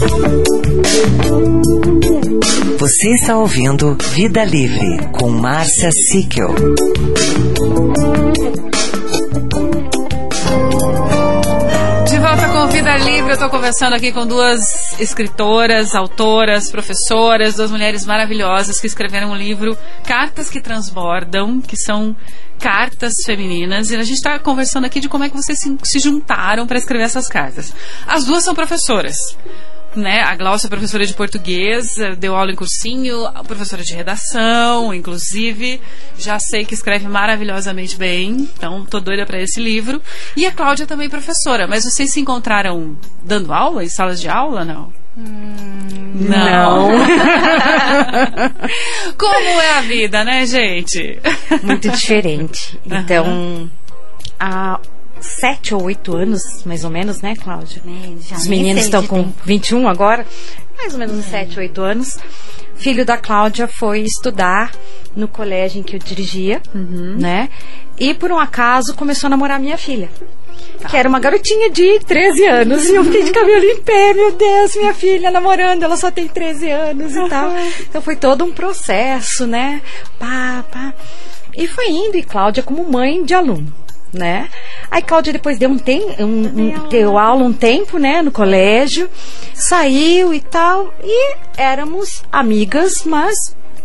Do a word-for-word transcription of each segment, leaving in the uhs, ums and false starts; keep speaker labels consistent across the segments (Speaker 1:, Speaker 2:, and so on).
Speaker 1: Você está ouvindo Vida Livre com Márcia Sickel.
Speaker 2: De volta com Vida Livre, eu estou conversando aqui com duas escritoras, autoras, professoras, duas mulheres maravilhosas que escreveram um livro, Cartas que Transbordam, que são cartas femininas, e a gente está conversando aqui de como é que vocês se, se juntaram para escrever essas cartas. As duas são professoras, né? A Glaucia é professora de português, deu aula em cursinho, professora de redação, inclusive, já sei que escreve maravilhosamente bem, então tô doida para esse livro. E a Cláudia também professora, mas vocês se encontraram dando aula, em salas de aula, não?
Speaker 3: Hum,
Speaker 2: não. não. Como é a vida, né, gente?
Speaker 3: Muito diferente. Então, uhum. há sete ou oito anos, mais ou menos, né, Cláudia?
Speaker 4: Já
Speaker 3: Os meninos estão com tempo. vinte e um agora, mais ou menos uns sete, oito anos. Filho da Cláudia foi estudar no colégio em que eu dirigia, uhum. né? E por um acaso começou a namorar minha filha. Tá. Que era uma garotinha de treze anos. E eu fiquei de cabelo em pé, meu Deus, minha filha namorando, ela só tem treze anos e uhum. tal. Então foi todo um processo, né? Pá, pá. E foi indo, e Cláudia como mãe de aluno, né? Aí Cláudia depois deu um tempo, um, um, deu aula um tempo, né, no colégio, saiu e tal, e éramos amigas, mas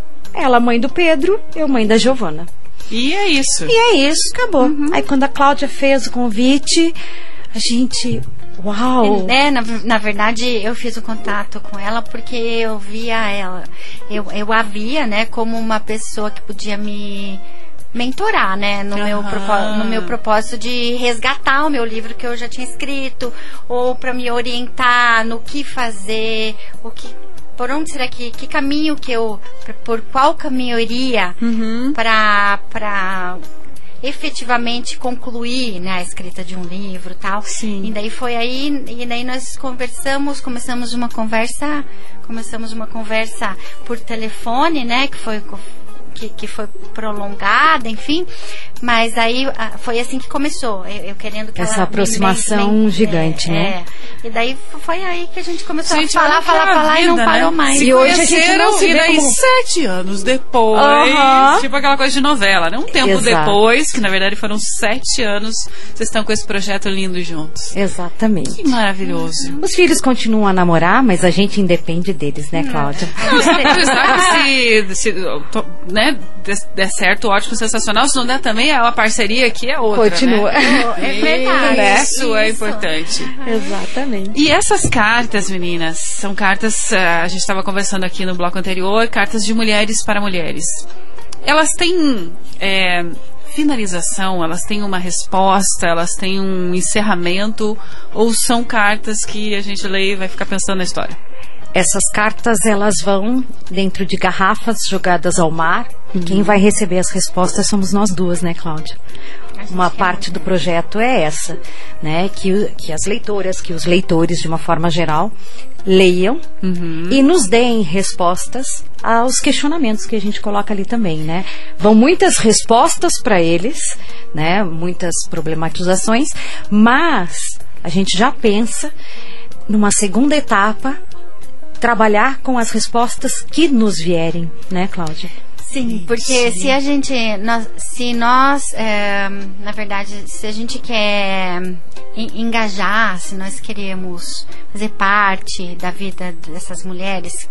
Speaker 3: ela mãe do Pedro, eu mãe da Giovana.
Speaker 2: E é isso.
Speaker 3: E é isso, acabou. Uhum. Aí quando a Cláudia fez o convite, a gente... Uau!
Speaker 4: É, na, na verdade, eu fiz o contato com ela porque eu via ela, eu, eu a via, né, como uma pessoa que podia me mentorar, né, no, uhum. meu, no meu propósito de resgatar o meu livro que eu já tinha escrito, ou para me orientar no que fazer, o que... Por onde será que, que caminho que eu, por qual caminho eu iria uhum. para para efetivamente concluir, né, a escrita de um livro e tal.
Speaker 2: Sim.
Speaker 4: E daí foi aí, e daí nós conversamos, começamos uma conversa, começamos uma conversa por telefone, né, que foi que, que foi prolongada, enfim, mas aí foi assim que começou, eu, eu querendo que
Speaker 3: essa
Speaker 4: ela
Speaker 3: aproximação
Speaker 4: me, me,
Speaker 3: gigante,
Speaker 4: é,
Speaker 3: né?
Speaker 4: É. E daí foi aí que a gente começou
Speaker 2: gente,
Speaker 4: a falar, falar, falar vida, e não
Speaker 2: né?
Speaker 4: parou mais.
Speaker 2: Se
Speaker 3: e hoje a gente não se
Speaker 2: e
Speaker 3: vê
Speaker 2: daí
Speaker 3: como...
Speaker 2: sete anos depois, uh-huh. tipo aquela coisa de novela, né? Um tempo Exato. depois, que na verdade foram sete anos, vocês estão com esse projeto lindo juntos.
Speaker 3: Exatamente.
Speaker 2: Que maravilhoso.
Speaker 3: Os filhos continuam a namorar, mas a gente independe deles, né, Cláudia?
Speaker 2: Não, se, se, se né, der certo, ótimo, sensacional. Se não der também, é uma parceria que é outra.
Speaker 3: Continua.
Speaker 2: Né?
Speaker 4: É verdade.
Speaker 2: Né? Isso, Isso é importante.
Speaker 3: Exatamente.
Speaker 2: E essas cartas, meninas, são cartas, a gente estava conversando aqui no bloco anterior, cartas de mulheres para mulheres. Elas têm é, finalização, elas têm uma resposta, elas têm um encerramento, ou são cartas que a gente lê e vai ficar pensando na história?
Speaker 3: Essas cartas, elas vão dentro de garrafas jogadas ao mar, e quem vai receber as respostas somos nós duas, né, Cláudia? Uma parte do projeto é essa, né, que, que as leitoras, que os leitores, de uma forma geral, leiam uhum. e nos deem respostas aos questionamentos que a gente coloca ali também, né? Vão muitas respostas para eles, né, muitas problematizações, mas a gente já pensa numa segunda etapa, trabalhar com as respostas que nos vierem, né, Cláudia?
Speaker 4: Sim, porque Sim. se a gente, nós, se nós, é, na verdade, se a gente quer engajar, se nós queremos fazer parte da vida dessas mulheres,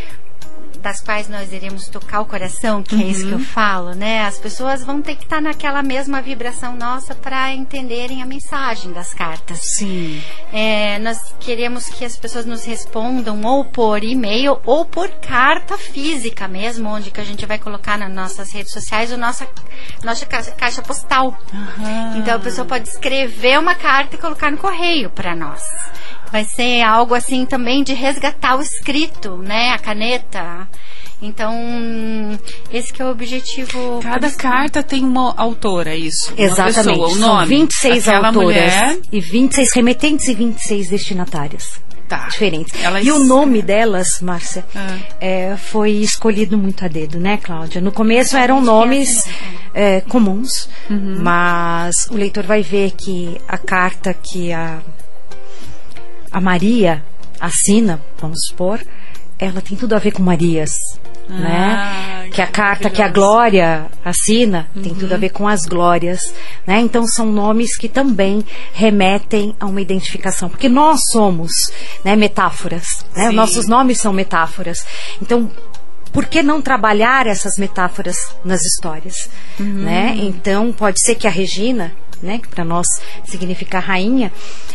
Speaker 4: das quais nós iremos tocar o coração, que uhum. é isso que eu falo, né? As pessoas vão ter que estar naquela mesma vibração nossa para entenderem a mensagem das cartas.
Speaker 2: Sim.
Speaker 4: É, nós queremos que as pessoas nos respondam ou por e-mail ou por carta física mesmo, onde que a gente vai colocar nas nossas redes sociais o nossa, nossa caixa, caixa postal. Uhum. Então a pessoa pode escrever uma carta e colocar no correio para nós. Vai ser algo assim também de resgatar o escrito, né? A caneta. Então, esse que é o objetivo.
Speaker 2: Cada carta tem uma autora, é isso?
Speaker 3: Exatamente.
Speaker 2: Uma pessoa, o
Speaker 3: São
Speaker 2: nome.
Speaker 3: vinte e seis
Speaker 2: Aquela
Speaker 3: autoras.
Speaker 2: Mulher...
Speaker 3: E vinte e seis remetentes e vinte e seis destinatárias.
Speaker 2: Tá.
Speaker 3: Diferentes.
Speaker 2: Elas...
Speaker 3: E o nome delas, Márcia,
Speaker 2: ah.
Speaker 3: é, foi escolhido muito a dedo, né, Cláudia? No começo eram nomes é, comuns, uhum. mas o leitor vai ver que a carta que a, a Maria assina, vamos supor, ela tem tudo a ver com Marias, ah, né? Que a carta que a Glória assina uhum. tem tudo a ver com as Glórias, né? Então são nomes que também remetem a uma identificação, porque nós somos, né, metáforas, né? Nossos nomes são metáforas. Então, por que não trabalhar essas metáforas nas histórias, uhum. né? Então pode ser que a Regina, né, que para nós significa rainha,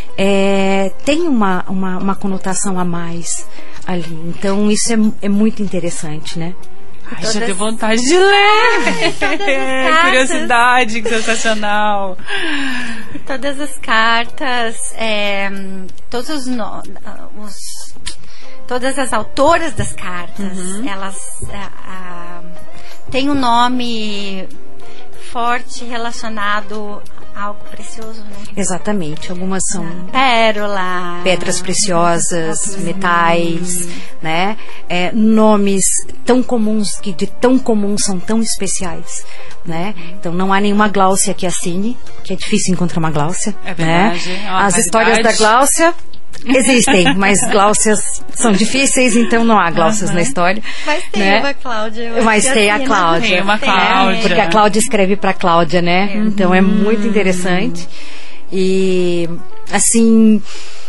Speaker 3: é, tem uma, uma, uma conotação a mais ali. Então isso é, é muito interessante, né?
Speaker 2: Ai, todas... já deu vontade de ler. Curiosidade, que sensacional.
Speaker 4: Todas as cartas, é, todos os, no, os todas as autoras das cartas, uhum. elas a, a, têm um nome forte relacionado a algo precioso, né?
Speaker 3: Exatamente. Algumas são
Speaker 4: pérola,
Speaker 3: pedras preciosas, uhum. metais, né? É, nomes tão comuns, que de tão comuns são tão especiais, né? Então não há nenhuma Gláucia que assine, que é difícil encontrar uma Gláucia.
Speaker 2: É verdade.
Speaker 3: Né? É As histórias da Gláucia existem, mas Gláucias são difíceis, então não há Gláucias uhum. na história.
Speaker 4: Mas tem
Speaker 3: né?
Speaker 4: uma Cláudia.
Speaker 3: Mas tem a Cláudia.
Speaker 2: Tem uma Cláudia.
Speaker 3: Porque a Cláudia escreve para Cláudia, né? Uhum. Então é muito interessante. E, assim,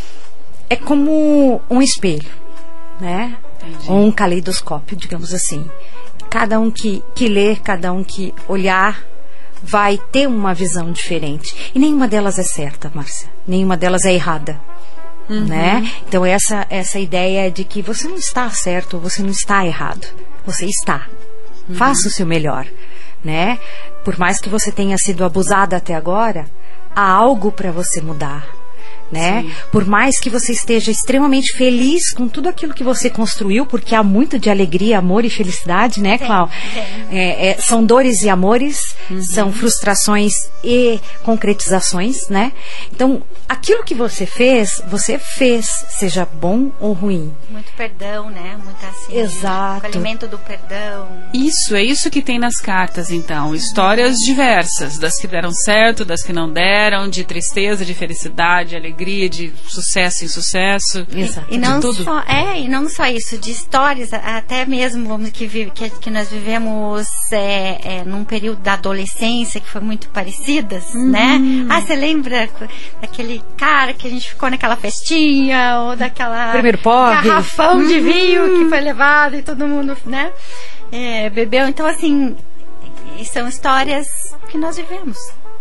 Speaker 3: é como um espelho, né? Entendi. Ou um caleidoscópio, digamos assim. Cada um que, que lê, cada um que olhar, vai ter uma visão diferente. E nenhuma delas é certa, Márcia. Nenhuma delas é errada. Uhum. Né? Então essa, essa ideia de que você não está certo, você não está errado. Você está. Uhum. Faça o seu melhor. Né? Por mais que você tenha sido abusada até agora, há algo para você mudar. Né? Por mais que você esteja extremamente feliz com tudo aquilo que você construiu, porque há muito de alegria, amor e felicidade, né, Clau? É, é, são dores e amores, uhum. são frustrações e concretizações, né? Então, aquilo que você fez, você fez, seja bom ou ruim.
Speaker 4: Muito perdão, né? Muito assim.
Speaker 3: Exato.
Speaker 4: Acolhimento do perdão.
Speaker 2: Isso, é isso que tem nas cartas, então. Histórias diversas, das que deram certo, das que não deram, de tristeza, de felicidade, alegria, de sucesso em sucesso.
Speaker 3: Exato.
Speaker 4: E não
Speaker 2: tudo.
Speaker 4: só é e não só isso, de histórias, até mesmo vamos que vive, que, que nós vivemos é, é, num período da adolescência que foi muito parecidas, uhum. né? Ah, você lembra daquele cara que a gente ficou naquela festinha ou daquela
Speaker 3: primeiro porre,
Speaker 4: garrafão uhum. de vinho que foi levado e todo mundo, né? É, bebeu. Então assim, são histórias que nós vivemos.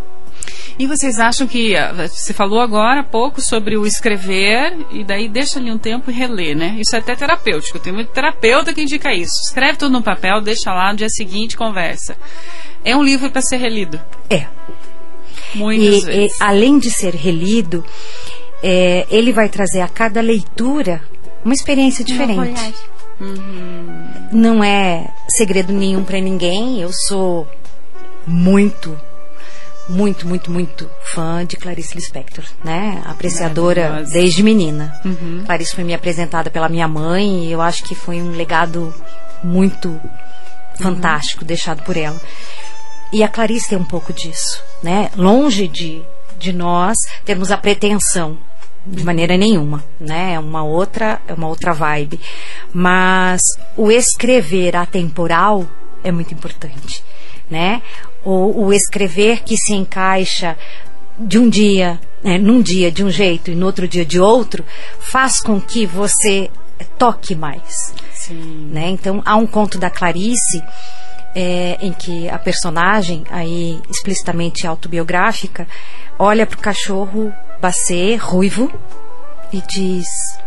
Speaker 2: E vocês acham que, você falou agora há pouco sobre o escrever e daí deixa ali um tempo e reler, né? Isso é até terapêutico, tem muito terapeuta que indica isso. Escreve tudo no papel, deixa lá, no dia seguinte conversa. É um livro para ser relido?
Speaker 3: É.
Speaker 2: Muitas
Speaker 3: e,
Speaker 2: vezes.
Speaker 3: E, além de ser relido, é, ele vai trazer a cada leitura uma experiência diferente.
Speaker 2: Uhum.
Speaker 3: Não é segredo nenhum para ninguém, eu sou muito... muito, muito, muito fã de Clarice Lispector, né? Apreciadora desde menina. Uhum. Clarice foi me apresentada pela minha mãe e eu acho que foi um legado muito fantástico uhum. deixado por ela. E a Clarice tem um pouco disso, né? Longe de, de nós termos a pretensão, de maneira nenhuma, né? É uma outra, é uma outra vibe. Mas o escrever atemporal é muito importante, né? Ou o escrever que se encaixa de um dia, né, num dia de um jeito e no outro dia de outro, faz com que você toque mais.
Speaker 2: Sim.
Speaker 3: Né? Então há um conto da Clarice é, em que a personagem, aí explicitamente autobiográfica, olha para o cachorro Bacê, ruivo, e diz: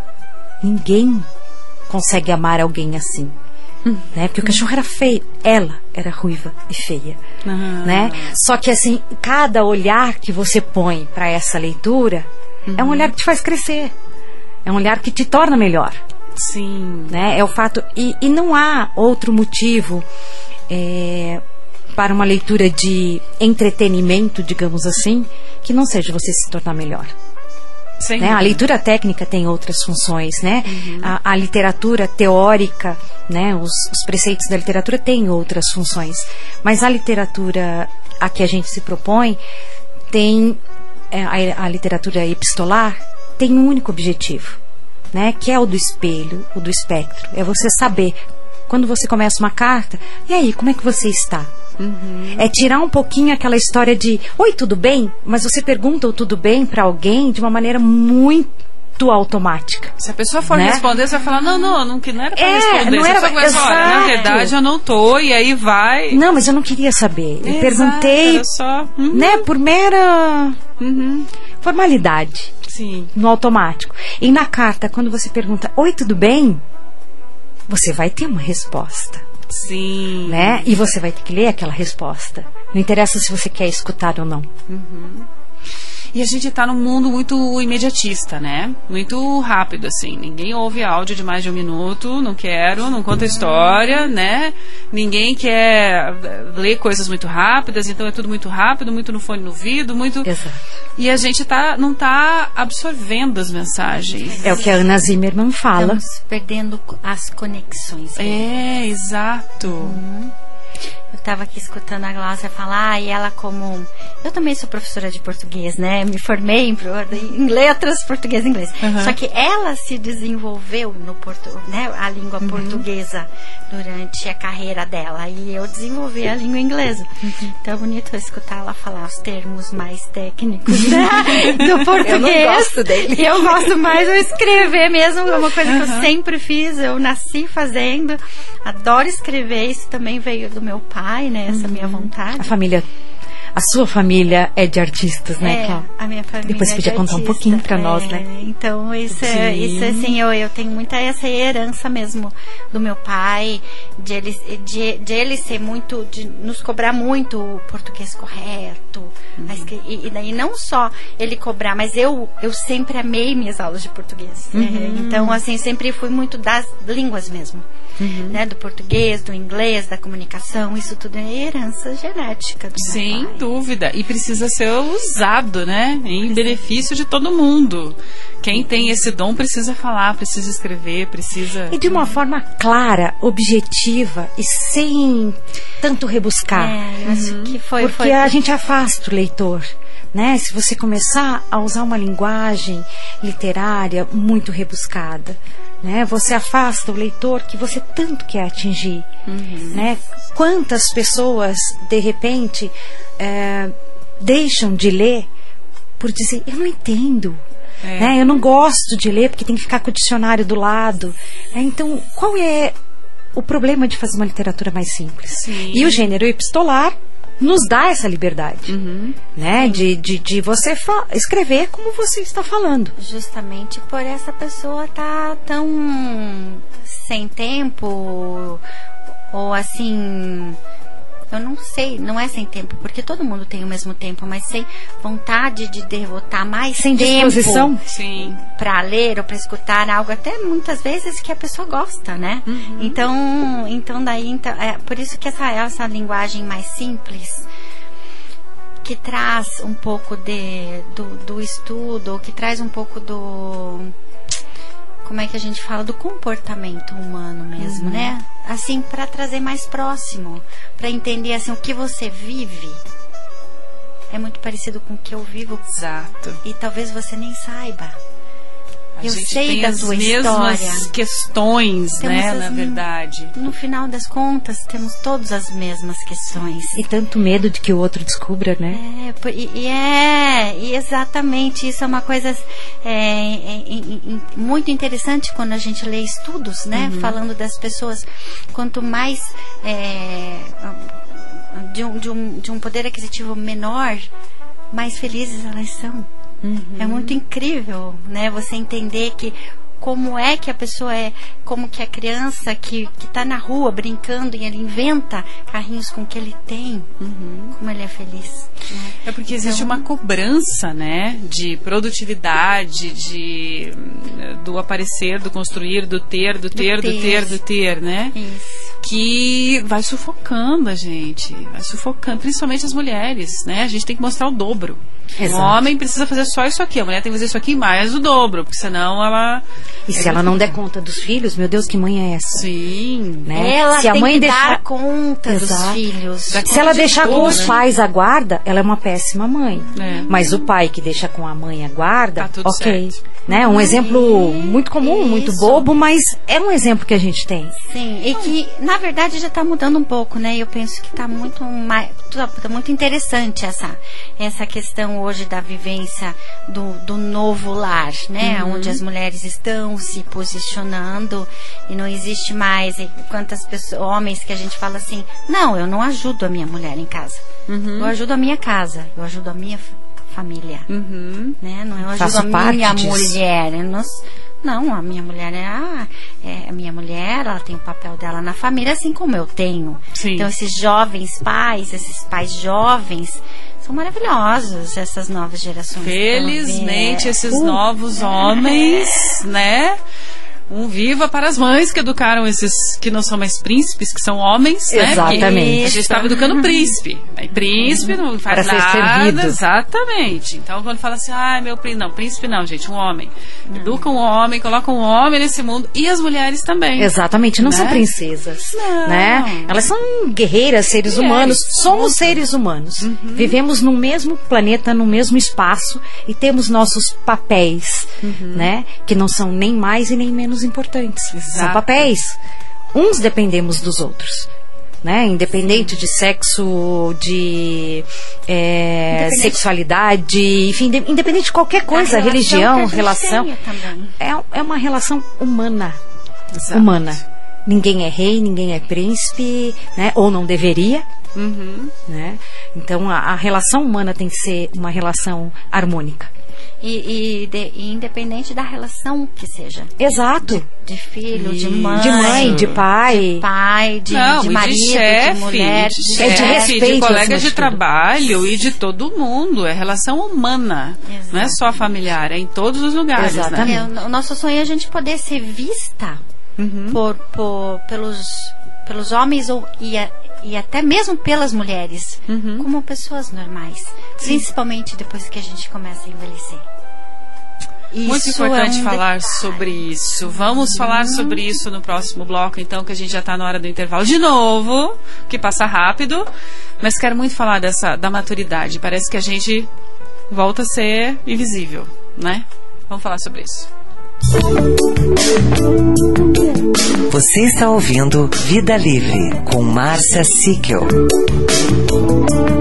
Speaker 3: ninguém consegue amar alguém assim. Hum. Né? Porque o cachorro era feio, ela era ruiva e feia, uhum. né? Só que assim, cada olhar que você põe para essa leitura uhum. é um olhar que te faz crescer, é um olhar que te torna melhor.
Speaker 2: Sim.
Speaker 3: Né? É o fato, e, e não há outro motivo é, para uma leitura de entretenimento, digamos assim, que não seja você se tornar melhor. Né? A leitura técnica tem outras funções, né? Uhum. A, a literatura teórica, né? Os, os preceitos da literatura têm outras funções, mas a literatura a que a gente se propõe tem é, a, a literatura epistolar tem um único objetivo, né? Que é o do espelho, o do espectro. É você saber, quando você começa uma carta, e aí, como é que você está? Uhum. É tirar um pouquinho aquela história de oi, tudo bem? Mas você pergunta o tudo bem para alguém de uma maneira muito automática.
Speaker 2: Se a pessoa for, né, responder, você vai falar, não, não, não, não era pra
Speaker 3: é,
Speaker 2: responder.
Speaker 3: Não era,
Speaker 2: você vai falar, olha, na verdade eu não tô, e aí vai...
Speaker 3: Não, mas eu não queria saber. Eu
Speaker 2: Exato,
Speaker 3: perguntei,
Speaker 2: era só... Uhum.
Speaker 3: né, por mera
Speaker 2: uhum.
Speaker 3: formalidade.
Speaker 2: Sim.
Speaker 3: No automático. E na carta, quando você pergunta, oi, tudo bem? Você vai ter uma resposta.
Speaker 2: Sim.
Speaker 3: Né? E você vai ter que ler aquela resposta. Não interessa se você quer escutar ou não.
Speaker 2: Uhum. E a gente tá num mundo muito imediatista, né? Muito rápido, assim. Ninguém ouve áudio de mais de um minuto, não quero, não conta história, né? Ninguém quer ler coisas muito rápidas, então é tudo muito rápido, muito no fone no ouvido, muito...
Speaker 3: Exato.
Speaker 2: E a gente tá, não tá absorvendo as mensagens.
Speaker 3: É o que a Ana Zimmermann fala.
Speaker 4: Estamos perdendo as conexões.
Speaker 2: É, exato.
Speaker 4: Uhum. Eu estava aqui escutando a Glaucia falar, e ela como... Eu também sou professora de português, né? Me formei em, em letras, português e inglês. Uhum. Só que ela se desenvolveu no portu, né? A língua uhum. portuguesa durante a carreira dela. E eu desenvolvi a língua inglesa. Uhum. Então é bonito escutar ela falar os termos mais técnicos, né? do português. Eu não gosto dele. E eu gosto mais de escrever mesmo. É uma coisa uhum. que eu sempre fiz. Eu nasci fazendo. Adoro escrever. Isso também veio do meu pai, né? Essa uhum. minha vontade.
Speaker 3: A família... A sua família é de artistas, né,
Speaker 4: é,
Speaker 3: Cláudia?
Speaker 4: A minha família
Speaker 3: Depois você
Speaker 4: é
Speaker 3: podia
Speaker 4: de
Speaker 3: contar
Speaker 4: artista,
Speaker 3: um pouquinho pra
Speaker 4: é,
Speaker 3: nós, né?
Speaker 4: Então, isso, é, isso assim, eu, eu tenho muita essa herança mesmo do meu pai, de ele, de, de ele ser muito, de nos cobrar muito o português correto. Uhum. E, e daí não só ele cobrar, mas eu, eu sempre amei minhas aulas de português. Uhum. É, então, assim, sempre fui muito das línguas mesmo. Uhum. Né, do português, do inglês, da comunicação, isso tudo é herança genética do
Speaker 2: Sem
Speaker 4: meu pai.
Speaker 2: dúvida. E precisa ser usado, né? Em benefício de todo mundo. Quem tem esse dom precisa falar, precisa escrever, precisa...
Speaker 3: E de uma forma clara, objetiva e sem tanto rebuscar.
Speaker 4: É, eu acho
Speaker 3: uhum.
Speaker 4: que foi...
Speaker 3: Porque
Speaker 4: foi...
Speaker 3: a gente afasta o leitor. Né? Se você começar a usar uma linguagem literária muito rebuscada, né? Você afasta o leitor que você tanto quer atingir. Uhum. Né? Quantas pessoas, de repente, é, deixam de ler por dizer, eu não entendo. É. Né? Eu não gosto de ler porque tem que ficar com o dicionário do lado. É, então, qual é o problema de fazer uma literatura mais simples?
Speaker 2: Sim.
Speaker 3: E o gênero epistolar nos dá essa liberdade, uhum. né? De, de, de você escrever como você está falando.
Speaker 4: Justamente por essa pessoa tá tão sem tempo, ou assim... Eu não sei, não é sem tempo, porque todo mundo tem o mesmo tempo, mas sem vontade de devotar mais
Speaker 3: sem
Speaker 4: tempo
Speaker 3: disposição
Speaker 4: para ler ou para escutar algo, até muitas vezes que a pessoa gosta, né? Uhum. Então, então daí, então, é por isso que essa, essa linguagem mais simples, que traz um pouco de, do, do estudo, que traz um pouco do... Como é que a gente fala? Do comportamento humano mesmo, uhum. né? Assim, para trazer mais próximo, para entender assim, o que você vive é muito parecido com o que eu vivo.
Speaker 2: Exato.
Speaker 4: E talvez você nem saiba.
Speaker 2: A
Speaker 4: eu
Speaker 2: gente
Speaker 4: sei
Speaker 2: tem
Speaker 4: da
Speaker 2: as
Speaker 4: sua
Speaker 2: mesmas
Speaker 4: história.
Speaker 2: questões,
Speaker 4: temos
Speaker 2: né,
Speaker 4: as,
Speaker 2: na verdade.
Speaker 4: No final das contas, temos todas as mesmas questões.
Speaker 3: E tanto medo de que o outro descubra, né?
Speaker 4: É, e, e é, e exatamente, isso é uma coisa é, é, é, é, muito interessante quando a gente lê estudos, né, uhum. falando das pessoas, quanto mais é, de, um, de, um, de um poder aquisitivo menor, mais felizes elas são. Uhum. É muito incrível, né? Você entender que como é que a pessoa é, como que a criança que que está na rua brincando e ele inventa carrinhos com o que ele tem, uhum. como ele é feliz. Né?
Speaker 2: É porque existe então, uma cobrança, né? De produtividade, de do aparecer, do construir, do ter, do ter, do ter, do ter, do ter, né?
Speaker 4: Isso.
Speaker 2: que vai sufocando a gente, vai sufocando, principalmente as mulheres, né? A gente tem que mostrar o dobro.
Speaker 3: Exato.
Speaker 2: O homem precisa fazer só isso aqui, a mulher tem que fazer isso aqui mais o dobro, porque senão ela...
Speaker 3: E se ela não der conta dos filhos, meu Deus, que mãe é essa?
Speaker 2: Sim.
Speaker 3: Né?
Speaker 4: Ela
Speaker 3: se a
Speaker 4: tem
Speaker 3: mãe
Speaker 4: que
Speaker 3: deixar...
Speaker 4: dar conta
Speaker 3: Exato.
Speaker 4: dos filhos.
Speaker 2: Da
Speaker 3: Se ela
Speaker 2: de
Speaker 3: deixar
Speaker 2: tudo,
Speaker 3: com os
Speaker 2: né?
Speaker 3: pais a guarda, ela é uma péssima mãe.
Speaker 2: É.
Speaker 3: Mas o pai que deixa com a mãe a guarda,
Speaker 2: Tá tudo
Speaker 3: ok.
Speaker 2: certo.
Speaker 3: Né? Um exemplo muito comum, muito
Speaker 4: Isso.
Speaker 3: bobo, mas é um exemplo que a gente tem.
Speaker 4: Sim, e que na verdade já está mudando um pouco, né? Eu penso que está muito mais, tá muito interessante essa essa questão hoje da vivência do, do novo lar, né?
Speaker 2: Uhum.
Speaker 4: Onde as mulheres estão se posicionando e não existe mais e quantas pessoas, homens que a gente fala assim, não, eu não ajudo a minha mulher em casa,
Speaker 2: Uhum.
Speaker 4: eu ajudo a minha casa, eu ajudo a minha família,
Speaker 2: Uhum.
Speaker 4: né? Não, eu ajudo
Speaker 3: Faço
Speaker 4: a minha
Speaker 3: parte disso.
Speaker 4: mulher. Eu não, não, a minha mulher é a, é a minha mulher, ela tem o papel dela na família, assim como eu tenho.
Speaker 2: Sim.
Speaker 4: Então, esses jovens pais, esses pais jovens, são maravilhosos, essas novas gerações.
Speaker 2: Felizmente, esses
Speaker 3: Uh.
Speaker 2: novos homens, né? Um viva para as mães que educaram esses que não são mais príncipes, que são homens, né?
Speaker 3: Exatamente.
Speaker 2: Que a gente estava educando príncipe. Aí príncipe não faz
Speaker 3: Para ser
Speaker 2: nada.
Speaker 3: servido.
Speaker 2: Exatamente. Então quando fala assim, ah, meu príncipe, não, príncipe não, gente, um homem. Educa um homem, coloca um homem nesse mundo. E as mulheres também.
Speaker 3: Exatamente, não
Speaker 2: Né?
Speaker 3: são princesas,
Speaker 2: Não.
Speaker 3: né? Elas são guerreiras, seres
Speaker 2: Mulheres.
Speaker 3: humanos. Somos seres humanos.
Speaker 2: Uhum.
Speaker 3: Vivemos no mesmo planeta, no mesmo espaço e temos nossos papéis,
Speaker 2: Uhum.
Speaker 3: né? Que não são nem mais e nem menos importantes.
Speaker 2: Exato.
Speaker 3: São papéis. Uns dependemos dos outros. Né? Independente de sexo, de é,
Speaker 4: Independente-
Speaker 3: sexualidade, enfim, de- independente de qualquer coisa,
Speaker 4: A relação
Speaker 3: religião,
Speaker 4: que a gente
Speaker 3: relação.
Speaker 4: tenha também.
Speaker 3: É, é uma relação humana.
Speaker 2: Exato.
Speaker 3: Humana. Ninguém é rei, ninguém é príncipe, né? Ou não deveria,
Speaker 2: Uhum.
Speaker 3: né? Então a, a relação humana tem que ser uma relação harmônica.
Speaker 4: E, e, de- e independente da relação que seja.
Speaker 3: Exato.
Speaker 4: De filho, de
Speaker 2: Isso.
Speaker 4: mãe.
Speaker 3: De mãe, de pai.
Speaker 4: pai, de,
Speaker 2: Não,
Speaker 4: de
Speaker 2: e
Speaker 4: marido,
Speaker 2: de
Speaker 4: de,
Speaker 2: chefe,
Speaker 4: mulher,
Speaker 2: de,
Speaker 3: É de
Speaker 2: chefe,
Speaker 3: respeito,
Speaker 2: de colega
Speaker 3: acima
Speaker 2: de
Speaker 3: de tudo.
Speaker 2: trabalho e de todo mundo. É relação humana. Não é só familiar, é em todos os lugares.
Speaker 3: Exatamente.
Speaker 2: Né?
Speaker 4: É, o nosso sonho é a gente poder ser vista
Speaker 2: Uhum.
Speaker 4: por, por- pelos, pelos homens ou, e, a- e até mesmo pelas mulheres
Speaker 2: Uhum.
Speaker 4: como pessoas normais. Principalmente depois que a gente começa a envelhecer.
Speaker 2: Muito
Speaker 4: Isso
Speaker 2: importante
Speaker 4: é um
Speaker 2: falar
Speaker 4: detalhe.
Speaker 2: sobre isso. Vamos falar sobre isso no próximo bloco, então, que a gente já está na hora do intervalo de novo, que passa rápido. Mas quero muito falar dessa da maturidade. Parece que a gente volta a ser invisível, né? Vamos falar sobre isso.
Speaker 1: Você está ouvindo Vida Livre com Márcia Sickel.